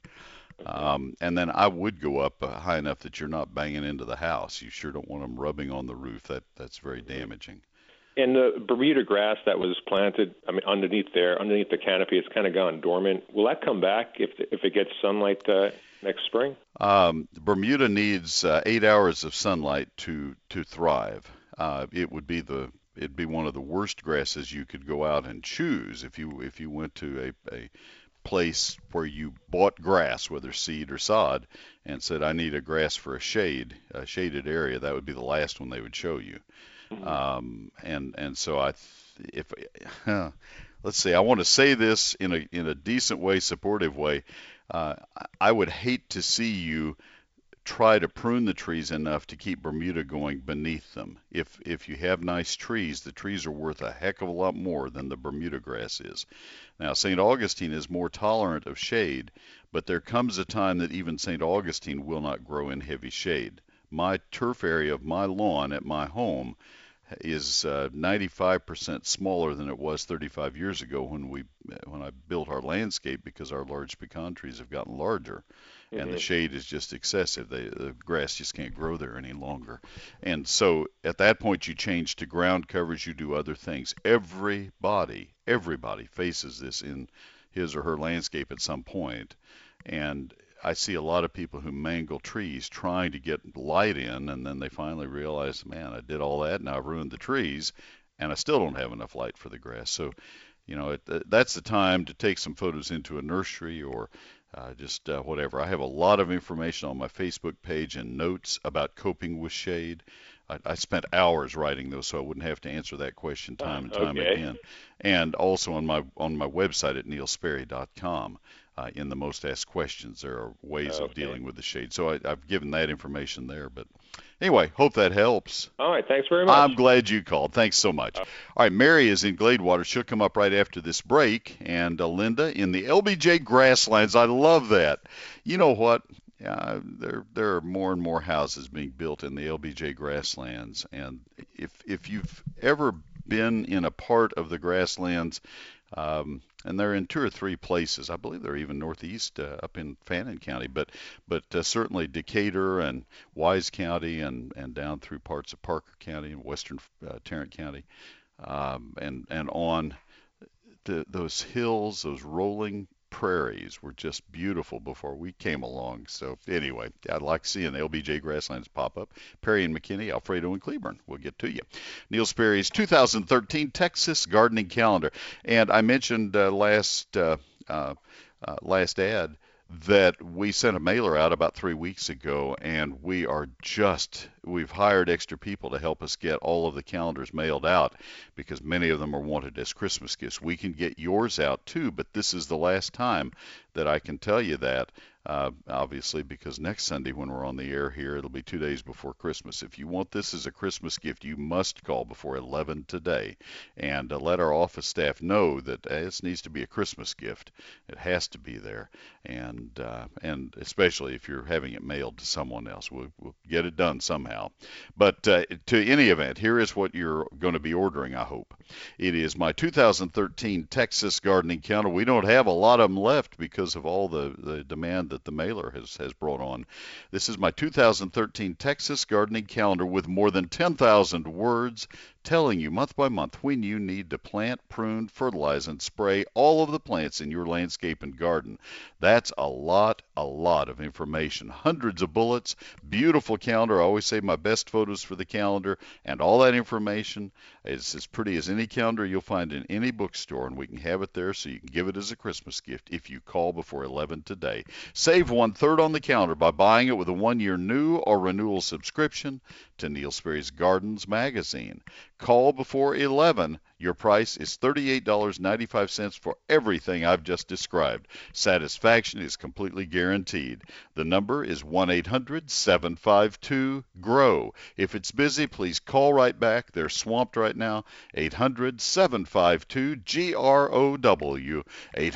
Speaker 2: And then I would go up high enough that you're not banging into the house. You sure don't want them rubbing on the roof. That's very damaging.
Speaker 13: And the Bermuda grass that was planted, underneath the canopy, it's kind of gone dormant. Will that come back if it gets sunlight next spring?
Speaker 2: Bermuda needs 8 hours of sunlight to thrive. It'd be one of the worst grasses you could go out and choose if you went to a place where you bought grass, whether seed or sod, and said, I need a grass for a shaded area. That would be the last one they would show you. And so let's see, I want to say this in a decent way, supportive way. I would hate to see you try to prune the trees enough to keep Bermuda going beneath them. If you have nice trees, the trees are worth a heck of a lot more than the Bermuda grass is. Now, St. Augustine is more tolerant of shade, but there comes a time that even St. Augustine will not grow in heavy shade. My turf area of my lawn at my home is 95% smaller than it was 35 years ago when I built our landscape, because our large pecan trees have gotten larger, and the shade is just excessive. The grass just can't grow there any longer. And so at that point you change to ground covers, you do other things. Everybody faces this in his or her landscape at some point. And I see a lot of people who mangle trees trying to get light in, and then they finally realize, man, I did all that and I've ruined the trees, and I still don't have enough light for the grass. So, that's the time to take some photos into a nursery or just whatever. I have a lot of information on my Facebook page and notes about coping with shade. I spent hours writing those so I wouldn't have to answer that question time and time again. And also on my website at neilsperry.com. In the most asked questions, there are ways of dealing with the shade. So I've given that information there. But anyway, hope that helps.
Speaker 13: All right, thanks very much.
Speaker 2: I'm glad you called. Thanks so much. All right, Mary is in Gladewater. She'll come up right after this break. And Linda in the LBJ grasslands. I love that. You know what? There are more and more houses being built in the LBJ grasslands. And if you've ever been in a part of the grasslands, and they're in 2 or 3 places. I believe they're even northeast up in Fannin County, but certainly Decatur and Wise County and down through parts of Parker County and western Tarrant County, and on those hills, those rolling prairies were just beautiful before we came along. So anyway, I'd like seeing the LBJ grasslands pop up. Perry and McKinney, Alfredo and Cleburne. We'll get to you. Neil Sperry's 2013 Texas Gardening Calendar. And I mentioned last ad that we sent a mailer out about 3 weeks ago, and we've hired extra people to help us get all of the calendars mailed out, because many of them are wanted as Christmas gifts. We can get yours out too, but this is the last time that I can tell you that, obviously, because next Sunday when we're on the air here, it'll be 2 days before Christmas. If you want this as a Christmas gift, you must call before 11 today and let our office staff know that this needs to be a Christmas gift. It has to be there, and especially if you're having it mailed to someone else. We'll get it done somehow. But to any event, here is what you're going to be ordering, I hope. It is my 2013 Texas Gardening Calendar. We don't have a lot of them left because of all the demand that the mailer has brought on. This is my 2013 Texas Gardening Calendar with more than 10,000 words telling you month by month when you need to plant, prune, fertilize, and spray all of the plants in your landscape and garden. That's a lot of information. Hundreds of bullets, beautiful calendar. I always say my best photos for the calendar, and all that information is as pretty as any calendar you'll find in any bookstore, and we can have it there so you can give it as a Christmas gift if you call before 11 today. Save 1/3 on the calendar by buying it with a 1-year new or renewal subscription to Neil Sperry's Gardens magazine. Call before 11. Your price is $38.95 for everything I've just described. Satisfaction is completely guaranteed. The number is 1-800-752-GROW. If it's busy, please call right back. They're swamped right now. 800-752-GROW.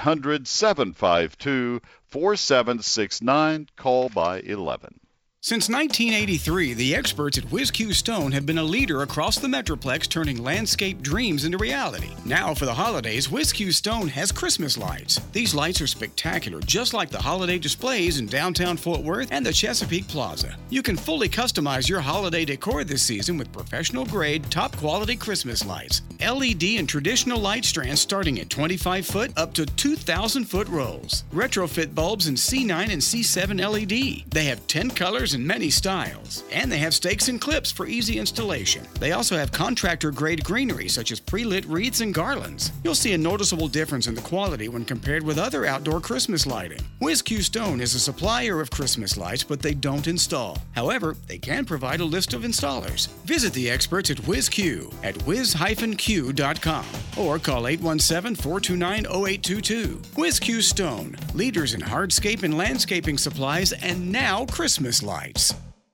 Speaker 2: 800-752-4769. Call by 11.
Speaker 5: Since 1983, the experts at WhizQ Stone have been a leader across the Metroplex, turning landscape dreams into reality. Now, for the holidays, WhizQ Stone has Christmas lights. These lights are spectacular, just like the holiday displays in downtown Fort Worth and the Chesapeake Plaza. You can fully customize your holiday decor this season with professional-grade, top-quality Christmas lights. LED and traditional light strands starting at 25-foot up to 2,000-foot rolls. Retrofit bulbs in C9 and C7 LED. They have 10 colors and many styles. And they have stakes and clips for easy installation. They also have contractor-grade greenery such as pre-lit wreaths and garlands. You'll see a noticeable difference in the quality when compared with other outdoor Christmas lighting. WhizQ Stone is a supplier of Christmas lights, but they don't install. However, they can provide a list of installers. Visit the experts at WhizQ at whiz-q.com or call 817-429-0822. WhizQ Stone, leaders in hardscape and landscaping supplies, and now Christmas lights.
Speaker 14: Lights.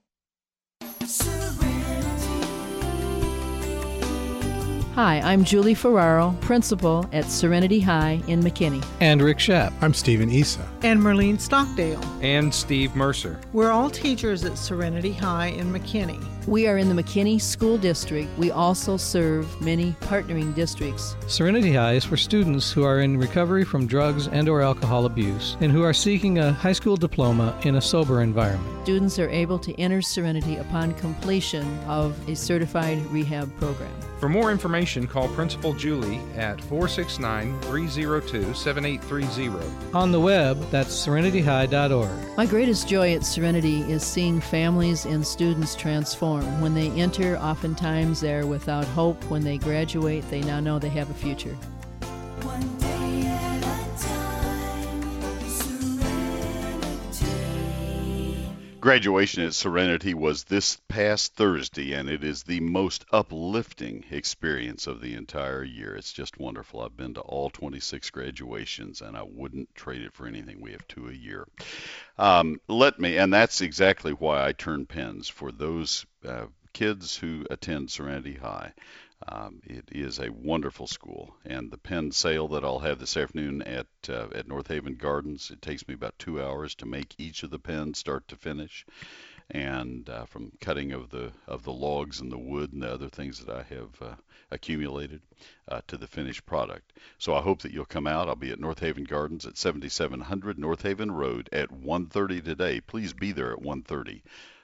Speaker 15: Hi, I'm Julie Ferraro, principal at Serenity High in McKinney.
Speaker 16: And Rick Schapp.
Speaker 17: I'm Stephen Issa.
Speaker 18: And Merlene Stockdale.
Speaker 3: And Steve Mercer.
Speaker 18: We're all teachers at Serenity High in McKinney.
Speaker 15: We are in the McKinney School District. We also serve many partnering districts.
Speaker 16: Serenity High is for students who are in recovery from drugs and or alcohol abuse and who are seeking a high school diploma in a sober environment.
Speaker 15: Students are able to enter Serenity upon completion of a certified rehab program.
Speaker 3: For more information, call Principal Julie at 469-302-7830.
Speaker 16: On the web, that's serenityhigh.org.
Speaker 15: My greatest joy at Serenity is seeing families and students transform. When they enter, oftentimes they're without hope. When they graduate, they now know they have a future.
Speaker 19: One day at a time, Serenity.
Speaker 2: Graduation at Serenity was this past Thursday, and it is the most uplifting experience of the entire year. It's just wonderful. I've been to all 26 graduations, and I wouldn't trade it for anything. We have 2 a year. And that's exactly why I turn pins for those kids who attend Serenity High. It is a wonderful school, and the pen sale that I'll have this afternoon at North Haven Gardens, it takes me about 2 hours to make each of the pens start to finish, and from cutting of the logs and the wood and the other things that I have accumulated to the finished product. So I hope that you'll come out. I'll be at North Haven Gardens at 7700 North Haven Road at 1:30 today. Please be there at 1:30.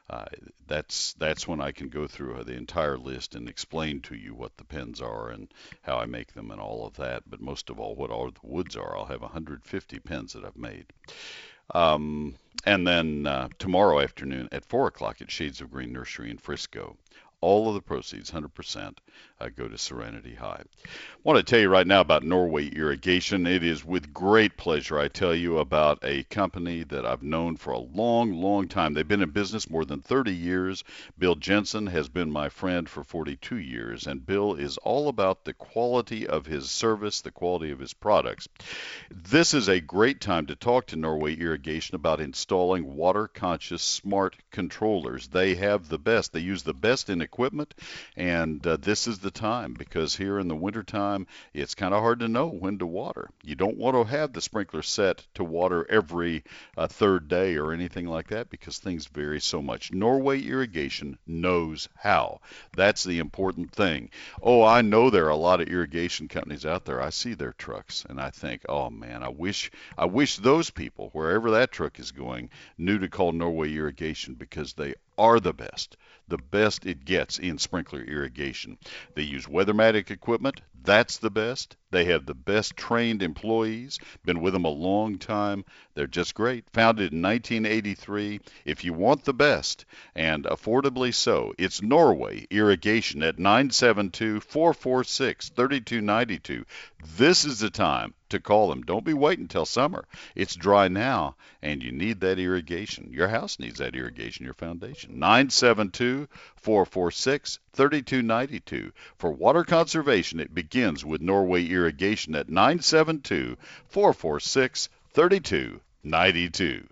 Speaker 2: That's when I can go through the entire list and explain to you what the pens are and how I make them and all of that. But most of all, what all the woods are. I'll have 150 pens that I've made. And then tomorrow afternoon at 4 o'clock at Shades of Green Nursery in Frisco. All of the proceeds, 100%, go to Serenity High. I want to tell you right now about Norway Irrigation. It is with great pleasure I tell you about a company that I've known for a long, long time. They've been in business more than 30 years. Bill Jensen has been my friend for 42 years, and Bill is all about the quality of his service, the quality of his products. This is a great time to talk to Norway Irrigation about installing water-conscious smart controllers. They have the best. They use the best in equipment, and this is the time, because here in the wintertime it's kind of hard to know when to water. You don't want to have the sprinkler set to water every third day or anything like that, because things vary so much. Norway Irrigation knows how. That's the important thing. Oh, I know there are a lot of irrigation companies out there. I see their trucks and I think, oh man, I wish those people, wherever that truck is going, knew to call Norway Irrigation, because they are the best it gets in sprinkler irrigation. They use Weathermatic equipment. That's the best. They have the best trained employees. Been with them a long time. They're just great. Founded in 1983. If you want the best, and affordably so, it's Norway Irrigation at 972-446-3292. This is the time to call them. Don't be waiting until summer. It's dry now, and you need that irrigation. Your house needs that irrigation, your foundation. 972-446-3292. For water conservation, it begins with Norway Irrigation at 972-446-3292.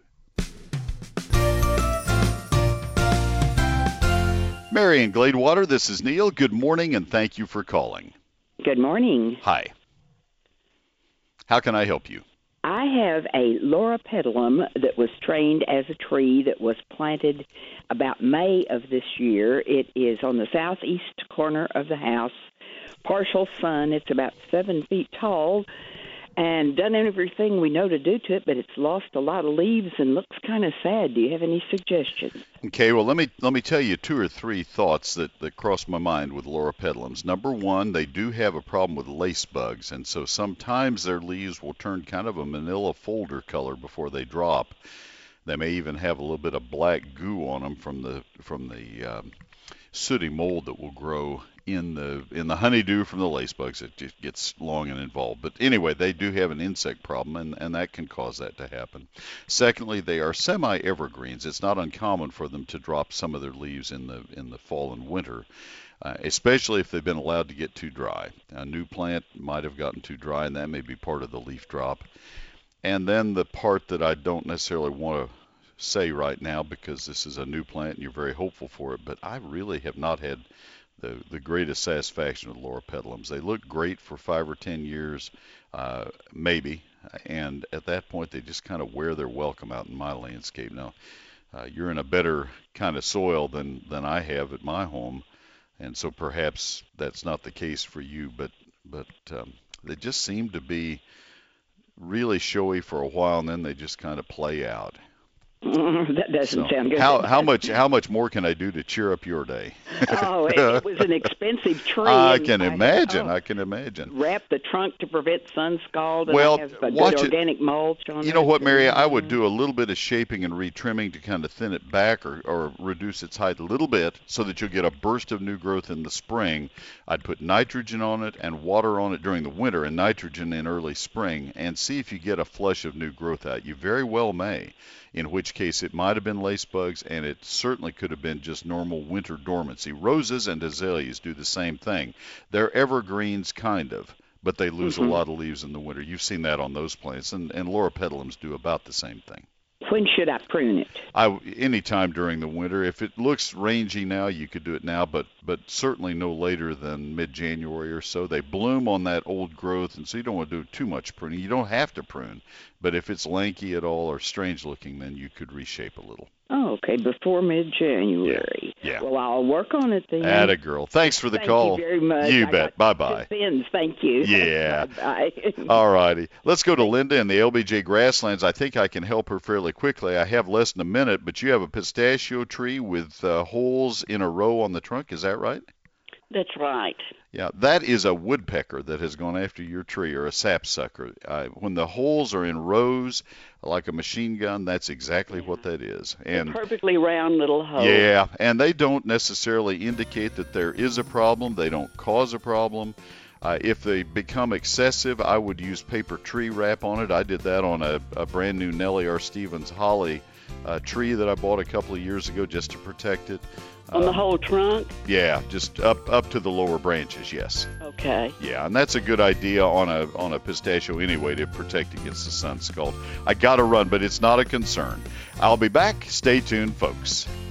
Speaker 2: Marion Gladewater, this is Neil. Good morning, and thank you for calling.
Speaker 20: Good morning.
Speaker 2: Hi. How can I help you?
Speaker 20: I have a Laura Pedalum that was trained as a tree that was planted about May of this year. It is on the southeast corner of the house, partial sun. It's about 7 feet tall and done everything we know to do to it, but it's lost a lot of leaves and looks kind of sad. Do you have any suggestions?
Speaker 2: Okay, well, let me tell you 2 or 3 thoughts that cross my mind with Laura Pedalums. Number one, they do have a problem with lace bugs, and so sometimes their leaves will turn kind of a manila folder color before they drop. They may even have a little bit of black goo on them from the sooty mold that will grow in the honeydew from the lace bugs. It just gets long and involved. But anyway, they do have an insect problem, and that can cause that to happen. Secondly, they are semi-evergreens. It's not uncommon for them to drop some of their leaves in the fall and winter, especially if they've been allowed to get too dry. A new plant might have gotten too dry, and that may be part of the leaf drop. And then the part that I don't necessarily want to say right now because this is a new plant and you're very hopeful for it, but I really have not had the greatest satisfaction with Laura petalums. They look great for 5 or 10 years, maybe, and at that point they just kind of wear their welcome out in my landscape. Now, you're in a better kind of soil than I have at my home, and so perhaps that's not the case for you, but they just seem to be really showy for a while, and then they just kind of play out.
Speaker 20: That doesn't sound good.
Speaker 2: How much more can I do to cheer up your day?
Speaker 20: Oh, it was an expensive tree.
Speaker 2: I can imagine. I can imagine.
Speaker 20: Wrap the trunk to prevent sun scald. And
Speaker 2: Well,
Speaker 20: I have a
Speaker 2: watch
Speaker 20: good
Speaker 2: it.
Speaker 20: organic mulch on
Speaker 2: You
Speaker 20: it.
Speaker 2: know what, Mary? I would do a little bit of shaping and retrimming to kind of thin it back or reduce its height a little bit so that you'll get a burst of new growth in the spring. I'd put nitrogen on it and water on it during the winter and nitrogen in early spring and see if you get a flush of new growth out. You very well may, in which case it might have been lace bugs and it certainly could have been just normal winter dormancy. Roses and azaleas do the same thing. They're evergreens kind of, but they lose a lot of leaves in the winter. You've seen that on those plants, and Laura petalums do about the same thing.
Speaker 20: When should I prune it?
Speaker 2: Anytime during the winter. If it looks rangy now, you could do it now, but certainly no later than mid-January or so. They bloom on that old growth, and so you don't want to do too much pruning. You don't have to prune, but if it's lanky at all or strange looking, then you could reshape a little.
Speaker 20: Oh, okay, before mid-January.
Speaker 2: Yeah.
Speaker 20: Well, I'll work on it then.
Speaker 2: Atta girl. Thanks for the call.
Speaker 20: Thank you very much.
Speaker 2: You
Speaker 20: I
Speaker 2: bet. Bye-bye.
Speaker 20: Pins, thank you.
Speaker 2: Yeah.
Speaker 20: Bye.
Speaker 2: All righty. Let's go to Linda in the LBJ Grasslands. I think I can help her fairly quickly. I have less than a minute, but you have a pistachio tree with holes in a row on the trunk. Is that right?
Speaker 14: That's right.
Speaker 2: Yeah, that is a woodpecker that has gone after your tree, or a sapsucker. When the holes are in rows, like a machine gun, that's exactly what that is. And
Speaker 14: Perfectly round little hole.
Speaker 2: yeah, and they don't necessarily indicate that there is a problem. They don't cause a problem. If they become excessive, I would use paper tree wrap on it. I did that on a brand new Nellie R. Stevens holly tree that I bought a couple of years ago just to protect it.
Speaker 14: On the whole trunk?
Speaker 2: Yeah, just up to the lower branches, yes.
Speaker 14: Okay.
Speaker 2: Yeah, and that's a good idea on a pistachio anyway to protect against the sun scald. I got to run, but it's not a concern. I'll be back. Stay tuned, folks.